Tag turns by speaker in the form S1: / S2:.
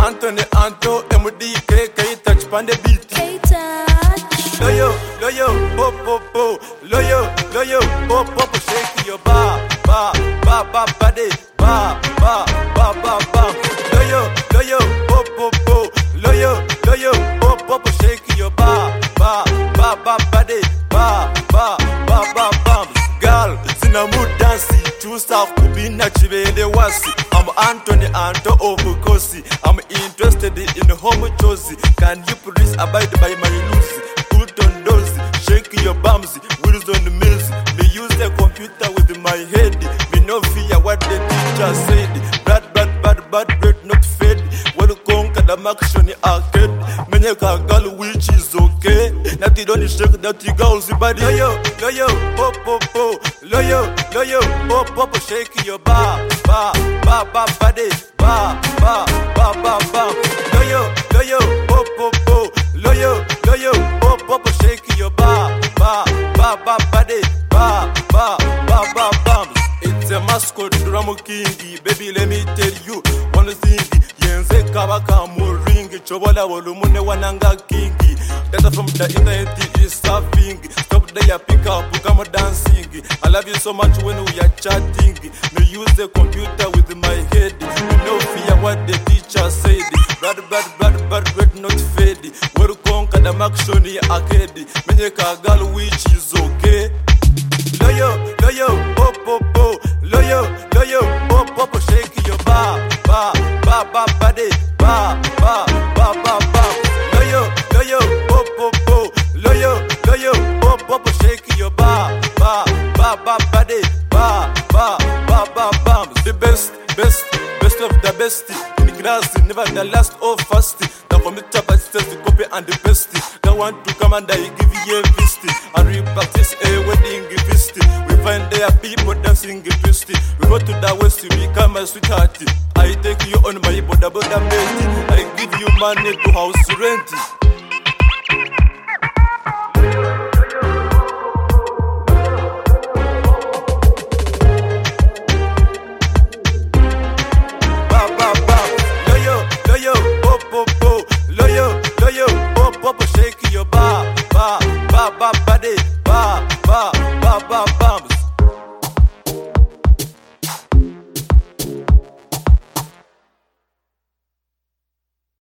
S1: Anthony Anto, MDK, K-Touch, Pande Beat.
S2: K-Touch.
S1: Loyo, loyo, po, po, po. Loyo, loyo, po, po, po. Shake your ba, ba, ba, ba, ba, de. Ba, ba, ba, ba, ba. Loyo, loyo, po, po, po. Loyo, loyo, po, po, po. Shake your ba, ba, ba, ba, ba, de. Ba, ba, ba, ba, ba. Girl, sina mood dancing. Chusa kubina chibele wasi. I'm Anthony Anto of Kosi. I'm interested in home choice. Can you please abide by my rules? Put on those, shake your bums, wheels on the mills. Me use the computer with my head. Me no fear what the teacher said. Bad, not fed. Well, conquer the action arcade. Many can girl which is okay. Not you don't shake that you girls body. Loyo, loyo, po, po, po. Loyo, loyo, po, po, po. Shake your ba, ba, ba, ba, ba, de. Ba, ba, ba, ba, ba. Loyo, loyo, po, po, po. Loyo, loyo, po, po, po. Shake your ba, ba, ba, ba, ba, de. Ba, ba, ba, ba, ba. It's a mascot drum king, baby. Let me tell you one thing. Yenze kabaka muringi, chobola volumune wananga kingi. Data from the internet is surfing. Stop there, pick up, come dancing. I love you so much when we are chatting. Me use the computer with my head. Me no fear what the teacher said. Bad, not fade. Well, conquer the action arcade. Menyeka girl which is okay. Loyo, loyo, po, po, po. Loyo, loyo, po, po, po. Shake your ba, ba, ba, ba, ba, de. Ba, ba, ba, ba, ba. Loyo, loyo, po, po, po. Loyo, loyo, po, po, po. Shake your ba, ba, ba, ba, ba, de. Ba, ba, ba, ba, ba. The best of the best. In class, never the last or first. The computer but still the copy and the best. Don't want to come and I give you a fist. And we practice a wedding fist. We find there people dancing twist. We go to the west to become a sweetheart. I take you on my boda mate. I give you money to house rent. Loyo, po, po, po. Loyo, loyo, po, po, po. Shake